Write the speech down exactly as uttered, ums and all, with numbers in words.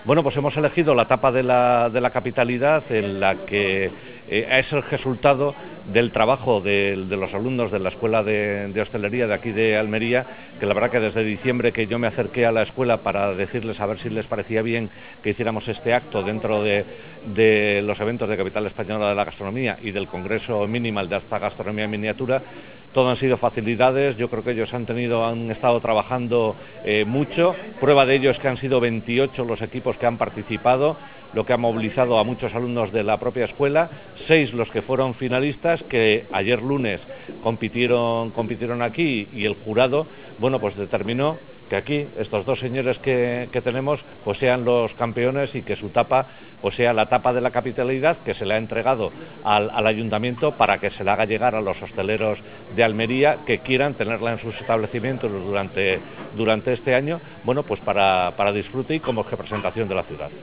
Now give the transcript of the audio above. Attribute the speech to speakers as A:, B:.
A: Bueno, pues hemos elegido la tapa de la, de la capitalidad, en la que eh, es el resultado del trabajo de, de los alumnos de la Escuela de, de Hostelería de aquí de Almería, que la verdad que desde diciembre que yo me acerqué a la escuela para decirles a ver si les parecía bien que hiciéramos este acto dentro de, de los eventos de Capital Española de la Gastronomía y del Congreso Minimal de Alta Gastronomía en Miniatura. Todo han sido facilidades, yo creo que ellos han tenido, han estado trabajando eh, mucho. Prueba de ello es que han sido veintiocho los equipos que han participado, lo que ha movilizado a muchos alumnos de la propia escuela, seis los que fueron finalistas, que ayer lunes compitieron, compitieron aquí, y el jurado, bueno, pues determinó que aquí estos dos señores que, que tenemos pues sean los campeones y que su tapa pues sea la tapa de la capitalidad, que se le ha entregado al, al ayuntamiento para que se la haga llegar a los hosteleros de Almería que quieran tenerla en sus establecimientos durante, durante este año, bueno, pues para, para disfrute y como representación de la ciudad.